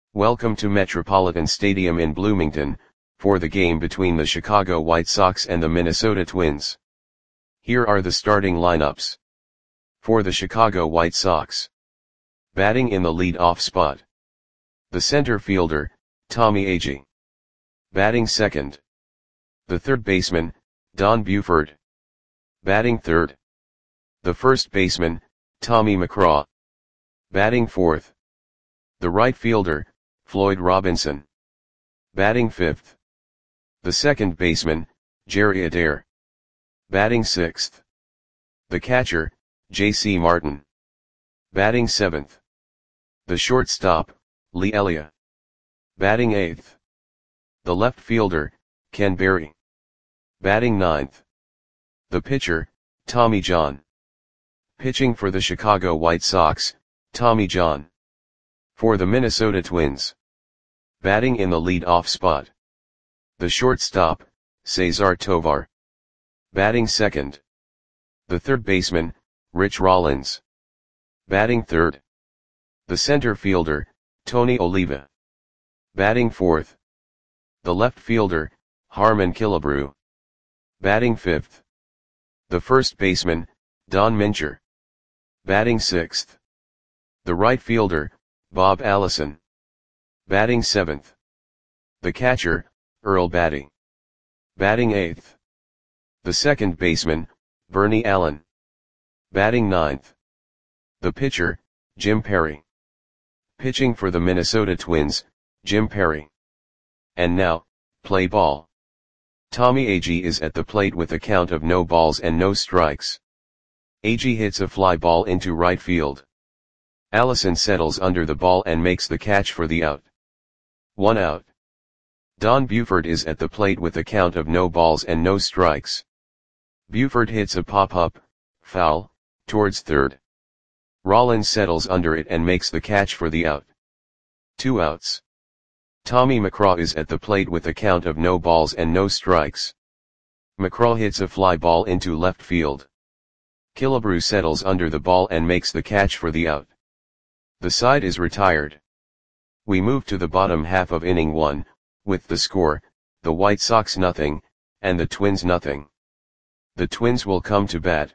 Welcome to Metropolitan Stadium in Bloomington, for the game between the Chicago White Sox and the Minnesota Twins. Here are the starting lineups. For the Chicago White Sox. Batting in the lead-off spot. The center fielder, Tommy Agee. Batting second. The third baseman, Don Buford. Batting third. The first baseman, Tommy McCraw. Batting fourth. The right fielder, Floyd Robinson. Batting fifth. The second baseman, Jerry Adair. Batting sixth. The catcher, J.C. Martin. Batting seventh. The shortstop, Lee Elia. Batting eighth. The left fielder, Ken Berry. Batting ninth. The pitcher, Tommy John. Pitching for the Chicago White Sox, Tommy John. For the Minnesota Twins. Batting in the lead-off spot. The shortstop, Cesar Tovar. Batting second. The third baseman, Rich Rollins. Batting third. The center fielder, Tony Oliva. Batting fourth. The left fielder, Harmon Killebrew. Batting fifth. The first baseman, Don Mincher. Batting sixth. The right fielder, Bob Allison. Batting seventh. The catcher, Earl Batty. Batting eighth. The second baseman, Bernie Allen. Batting ninth. The pitcher, Jim Perry. Pitching for the Minnesota Twins, Jim Perry. And now, play ball. Tommy Agee is at the plate with a count of no balls and no strikes. Agee hits a fly ball into right field. Allison settles under the ball and makes the catch for the out. 1 out. Don Buford is at the plate with a count of no balls and no strikes. Buford hits a pop-up, foul, towards third. Rollins settles under it and makes the catch for the out. 2 outs. Tommy McCraw is at the plate with a count of no balls and no strikes. McCraw hits a fly ball into left field. Killebrew settles under the ball and makes the catch for the out. The side is retired. We move to the bottom half of inning 1, with the score, the White Sox 0, and the Twins 0. The Twins will come to bat.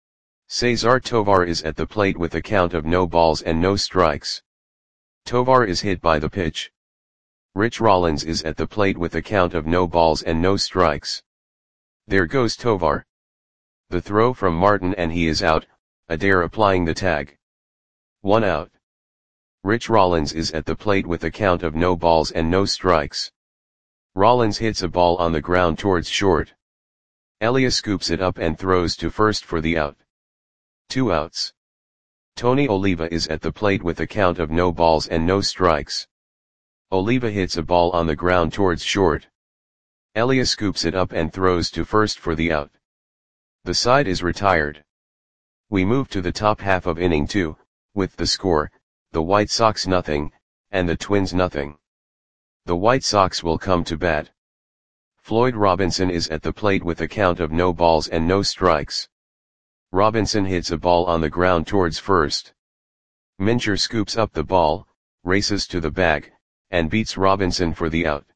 Cesar Tovar is at the plate with a count of no balls and no strikes. Tovar is hit by the pitch. Rich Rollins is at the plate with a count of no balls and no strikes. There goes Tovar. The throw from Martin and he is out, Adair applying the tag. 1 out. Rich Rollins is at the plate with a count of no balls and no strikes. Rollins hits a ball on the ground towards short. Elia scoops it up and throws to first for the out. 2 outs. Tony Oliva is at the plate with a count of no balls and no strikes. Oliva hits a ball on the ground towards short. Elia scoops it up and throws to first for the out. The side is retired. We move to the top half of inning 2, with the score, the White Sox 0, and the Twins 0. The White Sox will come to bat. Floyd Robinson is at the plate with a count of no balls and no strikes. Robinson hits a ball on the ground towards first. Mincher scoops up the ball, races to the bag, and beats Robinson for the out.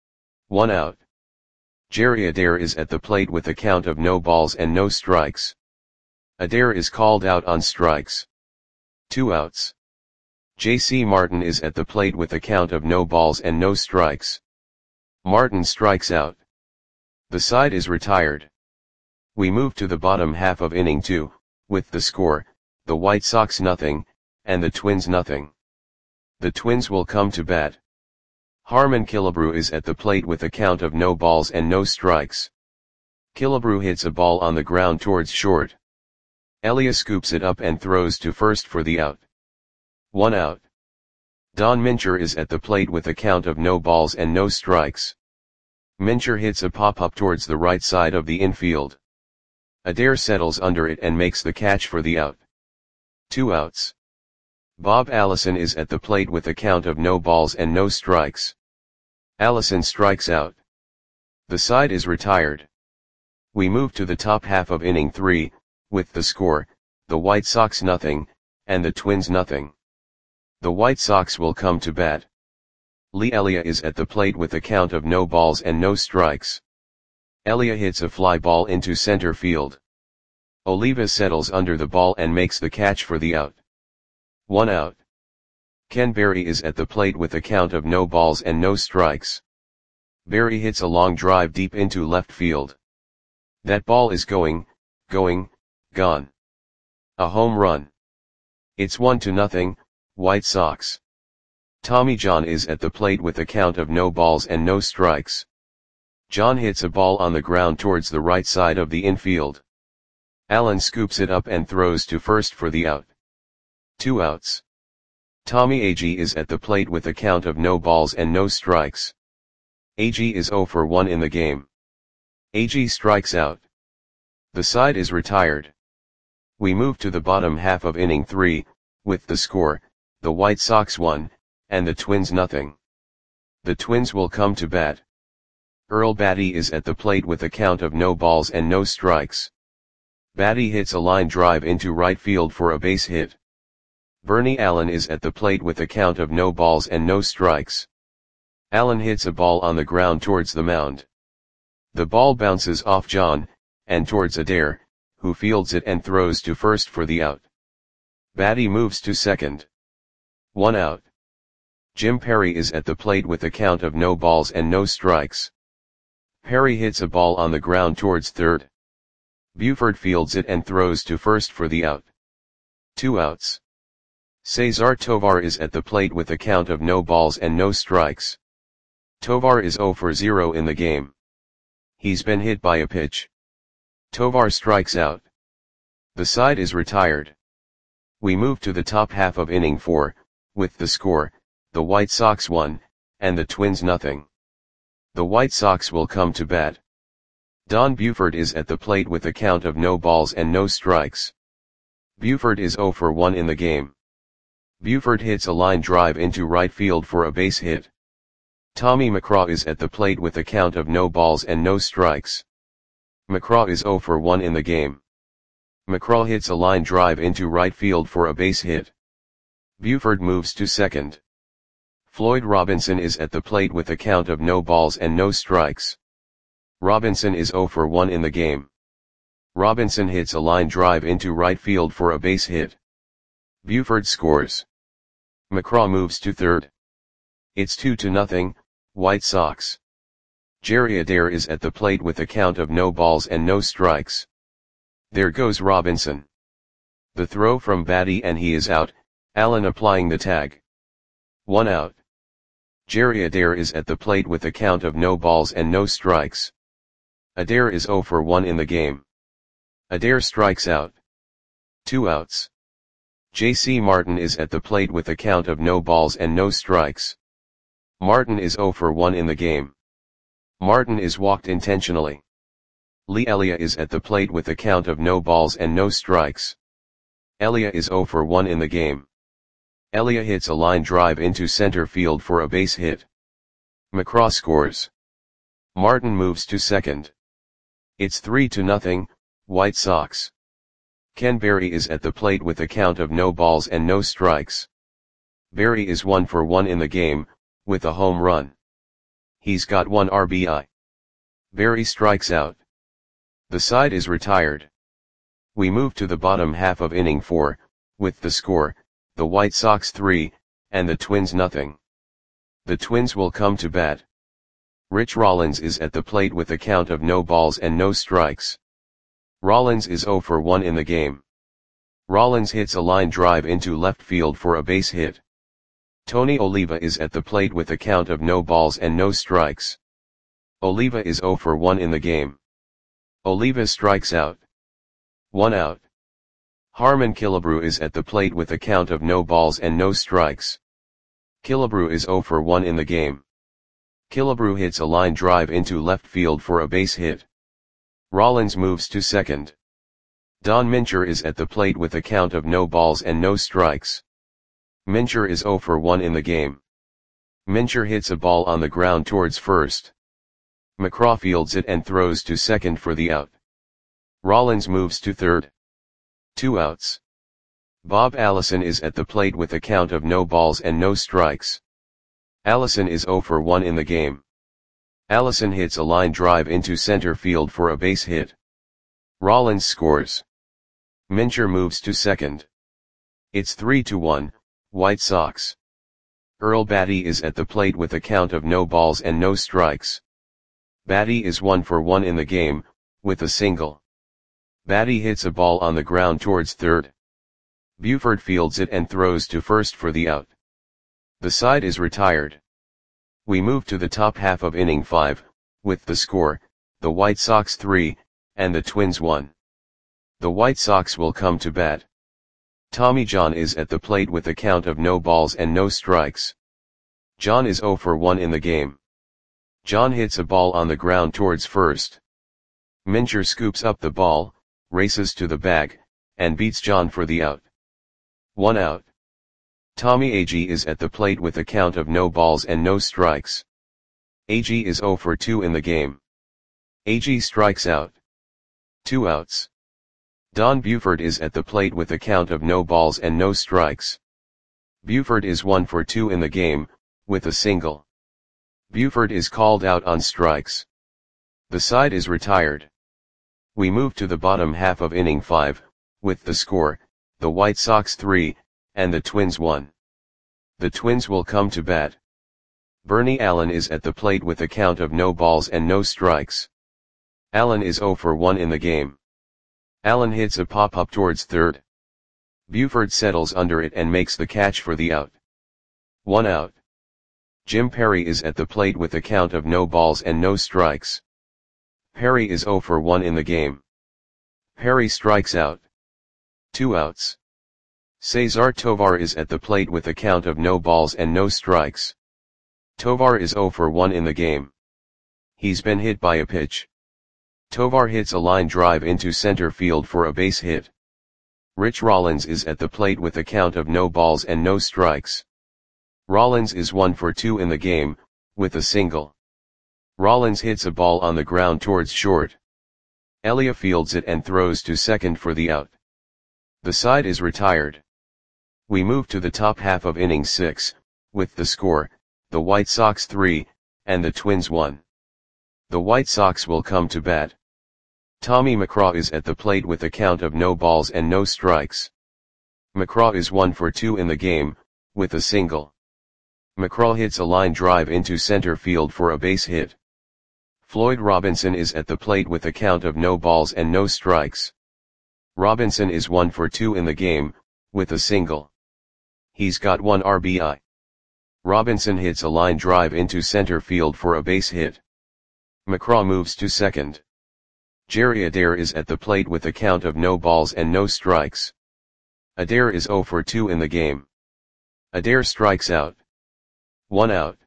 1 out. Jerry Adair is at the plate with a count of no balls and no strikes. Adair is called out on strikes. 2 outs. J.C. Martin is at the plate with a count of no balls and no strikes. Martin strikes out. The side is retired. We move to the bottom half of inning 2, with the score, the White Sox 0, and the Twins 0. The Twins will come to bat. Harmon Killebrew is at the plate with a count of no balls and no strikes. Killebrew hits a ball on the ground towards short. Elia scoops it up and throws to first for the out. 1 out. Don Mincher is at the plate with a count of no balls and no strikes. Mincher hits a pop-up towards the right side of the infield. Adair settles under it and makes the catch for the out. 2 outs. Bob Allison is at the plate with a count of no balls and no strikes. Allison strikes out. The side is retired. We move to the top half of inning 3, with the score, the White Sox 0, and the Twins 0. The White Sox will come to bat. Lee Elia is at the plate with a count of no balls and no strikes. Elia hits a fly ball into center field. Oliva settles under the ball and makes the catch for the out. 1 out. Ken Berry is at the plate with a count of no balls and no strikes. Berry hits a long drive deep into left field. That ball is going, gone. A home run. It's 1-0, White Sox. Tommy John is at the plate with a count of no balls and no strikes. John hits a ball on the ground towards the right side of the infield. Allen scoops it up and throws to first for the out. 2 outs. Tommy Agee is at the plate with a count of no balls and no strikes. Agee is 0 for 1 in the game. Agee strikes out. The side is retired. We move to the bottom half of inning 3, with the score, the White Sox 1, and the Twins 0. The Twins will come to bat. Earl Batty is at the plate with a count of no balls and no strikes. Batty hits a line drive into right field for a base hit. Bernie Allen is at the plate with a count of no balls and no strikes. Allen hits a ball on the ground towards the mound. The ball bounces off John, and towards Adair, who fields it and throws to first for the out. Batty moves to second. 1 out. Jim Perry is at the plate with a count of no balls and no strikes. Perry hits a ball on the ground towards third. Buford fields it and throws to first for the out. 2 outs. Cesar Tovar is at the plate with a count of no balls and no strikes. Tovar is 0 for 0 in the game. He's been hit by a pitch. Tovar strikes out. The side is retired. We move to the top half of inning 4, with the score, the White Sox 1, and the Twins 0. The White Sox will come to bat. Don Buford is at the plate with a count of no balls and no strikes. Buford is 0 for 1 in the game. Buford hits a line drive into right field for a base hit. Tommy McCraw is at the plate with a count of no balls and no strikes. McCraw is 0 for 1 in the game. McCraw hits a line drive into right field for a base hit. Buford moves to second. Floyd Robinson is at the plate with a count of no balls and no strikes. Robinson is 0 for 1 in the game. Robinson hits a line drive into right field for a base hit. Buford scores. McCraw moves to third. It's 2-0, White Sox. Jerry Adair is at the plate with a count of no balls and no strikes. There goes Robinson. The throw from Batty and he is out, Allen applying the tag. 1 out. Jerry Adair is at the plate with a count of no balls and no strikes. Adair is 0 for 1 in the game. Adair strikes out. 2 outs. J.C. Martin is at the plate with a count of no balls and no strikes. Martin is 0 for 1 in the game. Martin is walked intentionally. Lee Elia is at the plate with a count of no balls and no strikes. Elia is 0 for 1 in the game. Elia hits a line drive into center field for a base hit. McCraw scores. Martin moves to second. It's 3-0, White Sox. Ken Berry is at the plate with a count of no balls and no strikes. Berry is 1 for 1 in the game, with a home run. He's got 1 RBI. Berry strikes out. The side is retired. We move to the bottom half of inning 4, with the score, the White Sox 3, and the Twins 0. The Twins will come to bat. Rich Rollins is at the plate with a count of no balls and no strikes. Rollins is 0 for 1 in the game. Rollins hits a line drive into left field for a base hit. Tony Oliva is at the plate with a count of no balls and no strikes. Oliva is 0 for 1 in the game. Oliva strikes out. 1 out. Harmon Killebrew is at the plate with a count of no balls and no strikes. Killebrew is 0 for 1 in the game. Killebrew hits a line drive into left field for a base hit. Rollins moves to second. Don Mincher is at the plate with a count of no balls and no strikes. Mincher is 0 for 1 in the game. Mincher hits a ball on the ground towards first. McCraw fields it and throws to second for the out. Rollins moves to third. 2 outs. Bob Allison is at the plate with a count of no balls and no strikes. Allison is 0 for 1 in the game. Allison hits a line drive into center field for a base hit. Rollins scores. Mincher moves to second. It's 3-1, White Sox. Earl Battey is at the plate with a count of no balls and no strikes. Battey is 1 for 1 in the game, with a single. Battey hits a ball on the ground towards third. Buford fields it and throws to first for the out. The side is retired. We move to the top half of inning 5, with the score, the White Sox 3, and the Twins 1. The White Sox will come to bat. Tommy John is at the plate with a count of no balls and no strikes. John is 0 for 1 in the game. John hits a ball on the ground towards first. Mincher scoops up the ball, races to the bag, and beats John for the out. 1 out. Tommy Agee is at the plate with a count of no balls and no strikes. Agee is 0 for 2 in the game. Agee strikes out. 2 outs. Don Buford is at the plate with a count of no balls and no strikes. Buford is 1 for 2 in the game, with a single. Buford is called out on strikes. The side is retired. We move to the bottom half of inning 5, with the score, the White Sox 3, and the Twins 1. The Twins will come to bat. Bernie Allen is at the plate with a count of no balls and no strikes. Allen is 0 for 1 in the game. Allen hits a pop-up towards third. Buford settles under it and makes the catch for the out. 1 out. Jim Perry is at the plate with a count of no balls and no strikes. Perry is 0 for 1 in the game. Perry strikes out. 2 outs. Cesar Tovar is at the plate with a count of no balls and no strikes. Tovar is 0 for 1 in the game. He's been hit by a pitch. Tovar hits a line drive into center field for a base hit. Rich Rollins is at the plate with a count of no balls and no strikes. Rollins is 1 for 2 in the game, with a single. Rollins hits a ball on the ground towards short. Elia fields it and throws to second for the out. The side is retired. We move to the top half of inning 6, with the score, the White Sox 3, and the Twins 1. The White Sox will come to bat. Tommy McCraw is at the plate with a count of no balls and no strikes. McCraw is 1 for 2 in the game, with a single. McCraw hits a line drive into center field for a base hit. Floyd Robinson is at the plate with a count of no balls and no strikes. Robinson is 1 for 2 in the game, with a single. He's got 1 RBI. Robinson hits a line drive into center field for a base hit. McCraw moves to second. Jerry Adair is at the plate with a count of no balls and no strikes. Adair is 0 for 2 in the game. Adair strikes out. 1 out.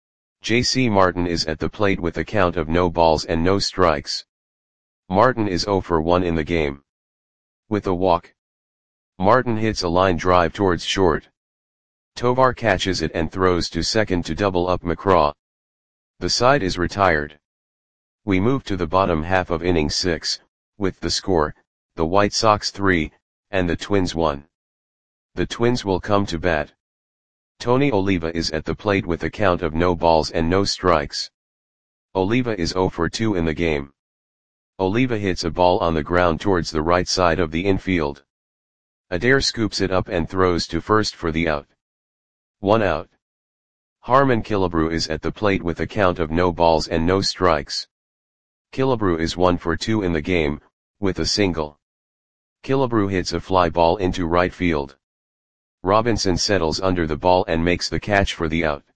J.C. Martin is at the plate with a count of no balls and no strikes. Martin is 0 for 1 in the game. With a walk. Martin hits a line drive towards short. Tovar catches it and throws to second to double up McCraw. The side is retired. We move to the bottom half of inning 6, with the score, the White Sox 3, and the Twins 1. The Twins will come to bat. Tony Oliva is at the plate with a count of no balls and no strikes. Oliva is 0 for 2 in the game. Oliva hits a ball on the ground towards the right side of the infield. Adair scoops it up and throws to first for the out. 1 out. Harmon Killebrew is at the plate with a count of no balls and no strikes. Killebrew is 1 for 2 in the game, with a single. Killebrew hits a fly ball into right field. Robinson settles under the ball and makes the catch for the out.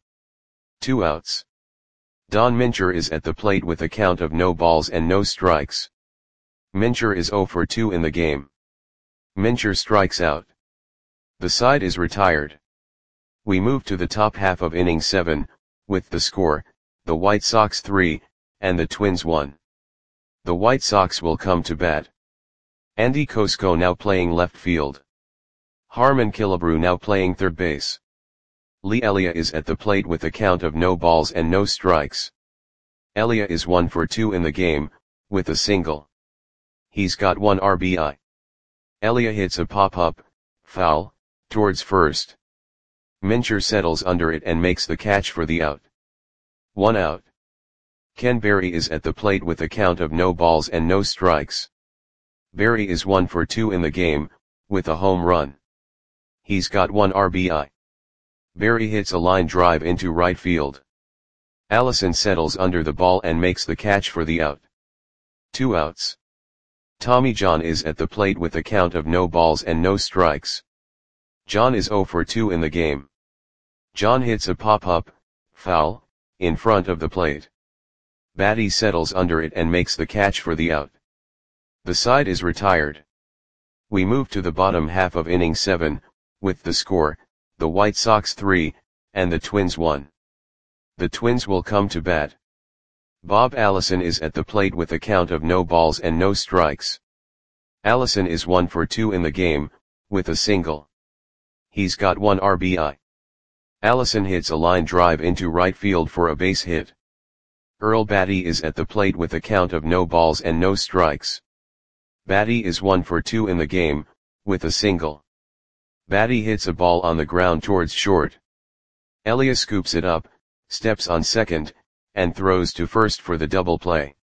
2 outs. Don Mincher is at the plate with a count of no balls and no strikes. Mincher is 0 for 2 in the game. Mincher strikes out. The side is retired. We move to the top half of inning 7, with the score, the White Sox 3, and the Twins 1. The White Sox will come to bat. Andy Kosko now playing left field. Harmon Killebrew now playing third base. Lee Elia is at the plate with a count of no balls and no strikes. Elia is 1 for 2 in the game, with a single. He's got 1 RBI. Elia hits a pop-up, foul, towards first. Mincher settles under it and makes the catch for the out. 1 out. Ken Berry is at the plate with a count of no balls and no strikes. Berry is 1 for 2 in the game, with a home run. He's got 1 RBI. Berry hits a line drive into right field. Allison settles under the ball and makes the catch for the out. 2 outs. Tommy John is at the plate with a count of no balls and no strikes. John is 0 for 2 in the game. John hits a pop-up, foul, in front of the plate. Batty settles under it and makes the catch for the out. The side is retired. We move to the bottom half of inning 7, with the score, the White Sox 3, and the Twins 1. The Twins will come to bat. Bob Allison is at the plate with a count of no balls and no strikes. Allison is 1 for 2 in the game, with a single. He's got 1 RBI. Allison hits a line drive into right field for a base hit. Earl Batty is at the plate with a count of no balls and no strikes. Batty is 1 for 2 in the game, with a single. Batty hits a ball on the ground towards short. Elia scoops it up, steps on second, and throws to first for the double play.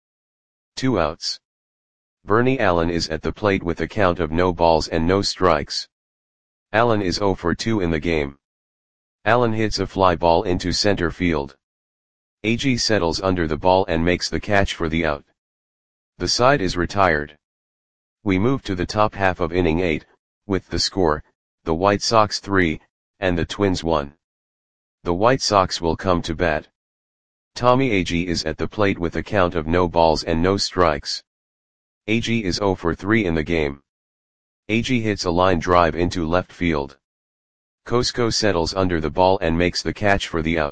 2 outs. Bernie Allen is at the plate with a count of no balls and no strikes. Allen is 0 for 2 in the game. Allen hits a fly ball into center field. Agee settles under the ball and makes the catch for the out. The side is retired. We move to the top half of inning 8, with the score, the White Sox 3, and the Twins 1. The White Sox will come to bat. Tommy Agee is at the plate with a count of no balls and no strikes. Agee is 0 for 3 in the game. Agee hits a line drive into left field. Cosco settles under the ball and makes the catch for the out.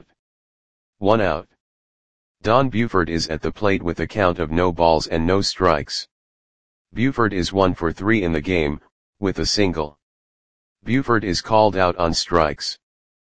1 out. Don Buford is at the plate with a count of no balls and no strikes. Buford is 1 for 3 in the game, with a single. Buford is called out on strikes.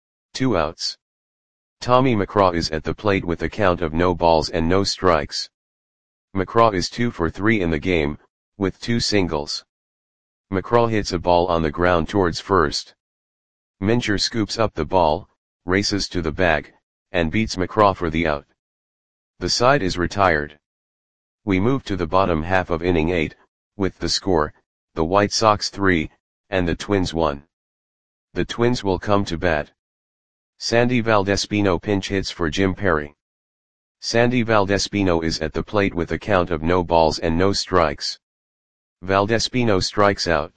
2 outs. Tommy McCraw is at the plate with a count of no balls and no strikes. McCraw is 2 for 3 in the game, with 2 singles. McCraw hits a ball on the ground towards first. Mincher scoops up the ball, races to the bag, and beats McCraw for the out. The side is retired. We move to the bottom half of inning 8, with the score, the White Sox 3, and the Twins 1. The Twins will come to bat. Sandy Valdespino pinch hits for Jim Perry. Sandy Valdespino is at the plate with a count of no balls and no strikes. Valdespino strikes out.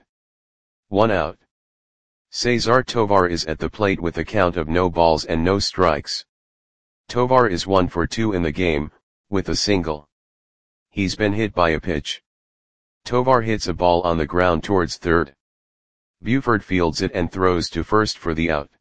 1 out. Cesar Tovar is at the plate with a count of no balls and no strikes. Tovar is 1 for 2 in the game, with a single. He's been hit by a pitch. Tovar hits a ball on the ground towards third. Buford fields it and throws to first for the out.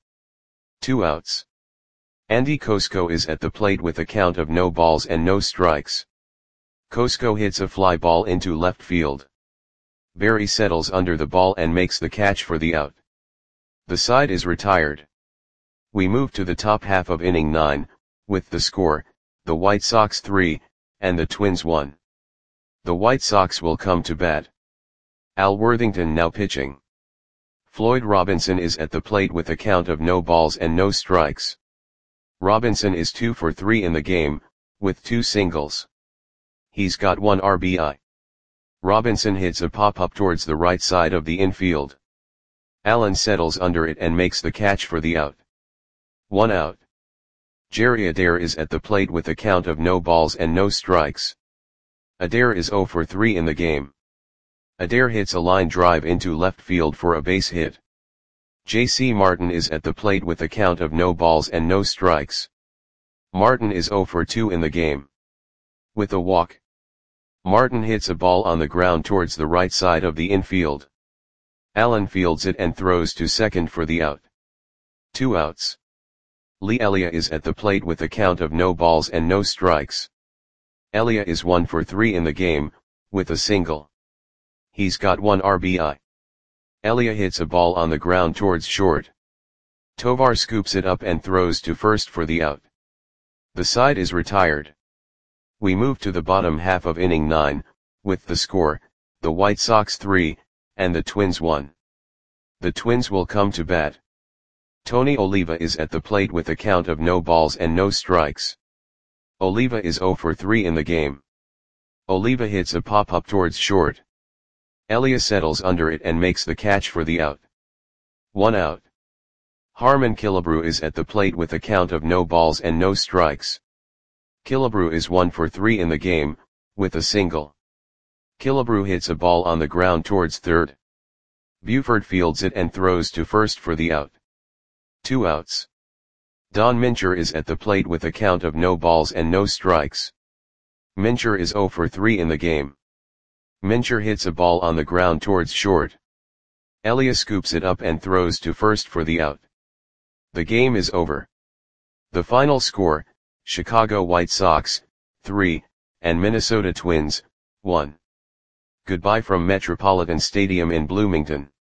2 outs. Andy Cosco is at the plate with a count of no balls and no strikes. Cosco hits a fly ball into left field. Berry settles under the ball and makes the catch for the out. The side is retired. We move to the top half of inning 9, with the score, the White Sox 3, and the Twins 1. The White Sox will come to bat. Al Worthington now pitching. Floyd Robinson is at the plate with a count of no balls and no strikes. Robinson is 2 for 3 in the game, with 2 singles. He's got 1 RBI. Robinson hits a pop-up towards the right side of the infield. Allen settles under it and makes the catch for the out. 1 out. Jerry Adair is at the plate with a count of no balls and no strikes. Adair is 0 for 3 in the game. Adair hits a line drive into left field for a base hit. J.C. Martin is at the plate with a count of no balls and no strikes. Martin is 0 for 2 in the game. With a walk. Martin hits a ball on the ground towards the right side of the infield. Allen fields it and throws to second for the out. 2 outs. Lee Elia is at the plate with a count of no balls and no strikes. Elia is 1 for 3 in the game, with a single. He's got 1 RBI. Elia hits a ball on the ground towards short. Tovar scoops it up and throws to first for the out. The side is retired. We move to the bottom half of inning 9, with the score, the White Sox 3, and the Twins 1. The Twins will come to bat. Tony Oliva is at the plate with a count of no balls and no strikes. Oliva is 0 for 3 in the game. Oliva hits a pop-up towards short. Elias settles under it and makes the catch for the out. 1 out. Harmon Killebrew is at the plate with a count of no balls and no strikes. Killebrew is 1 for 3 in the game, with a single. Killebrew hits a ball on the ground towards third. Buford fields it and throws to first for the out. 2 outs. Don Mincher is at the plate with a count of no balls and no strikes. Mincher is 0 for 3 in the game. Mincher hits a ball on the ground towards short. Elias scoops it up and throws to first for the out. The game is over. The final score, Chicago White Sox, 3, and Minnesota Twins, 1. Goodbye from Metropolitan Stadium in Bloomington.